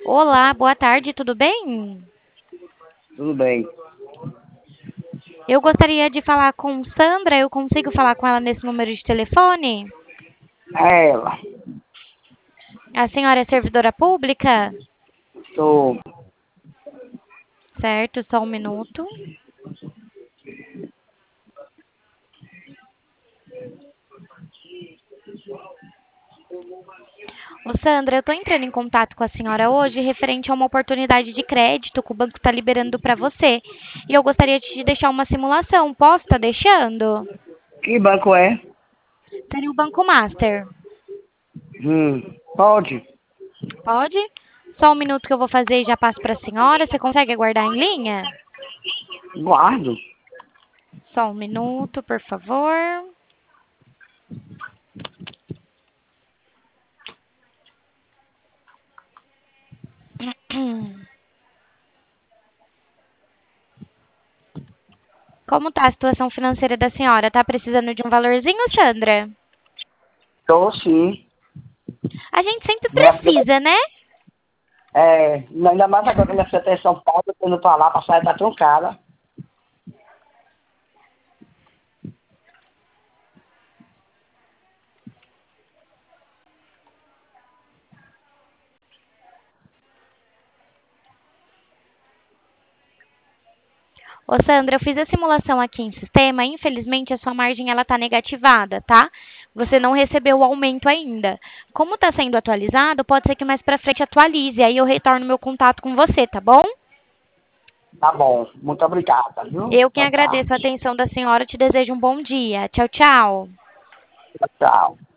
Olá, boa tarde, tudo bem? Tudo bem. Eu gostaria de falar com Sandra, eu consigo falar com ela nesse número de telefone? É ela. A senhora é servidora pública? Sou. Certo, só um minuto. Ô Sandra, eu estou entrando em contato com a senhora hoje referente a uma oportunidade de crédito que o banco está liberando para você. E eu gostaria de te deixar uma simulação. Posso estar deixando? Que banco é? Seria o Banco Master. Pode? Pode? Só um minuto que eu vou fazer e já passo para a senhora. Você consegue aguardar em linha? Guardo. Só um minuto, por favor. Como está a situação financeira da senhora? Está precisando de um valorzinho, Sandra? Tô sim. A gente sempre Minha filha, precisa, né? ainda mais agora que minha filha tá em São Paulo, eu tô indo pra lá, a passagem tá truncada. Ô, Sandra, eu fiz a simulação aqui em sistema. Infelizmente, a sua margem ela está negativada, tá? Você não recebeu o aumento ainda. Como está sendo atualizado, pode ser que mais para frente atualize. Aí eu retorno meu contato com você, tá bom? Tá bom. Muito obrigada, viu? Eu quem Boa agradeço a tarde. atenção da senhora. Te desejo um bom dia. Tchau, tchau. Tchau.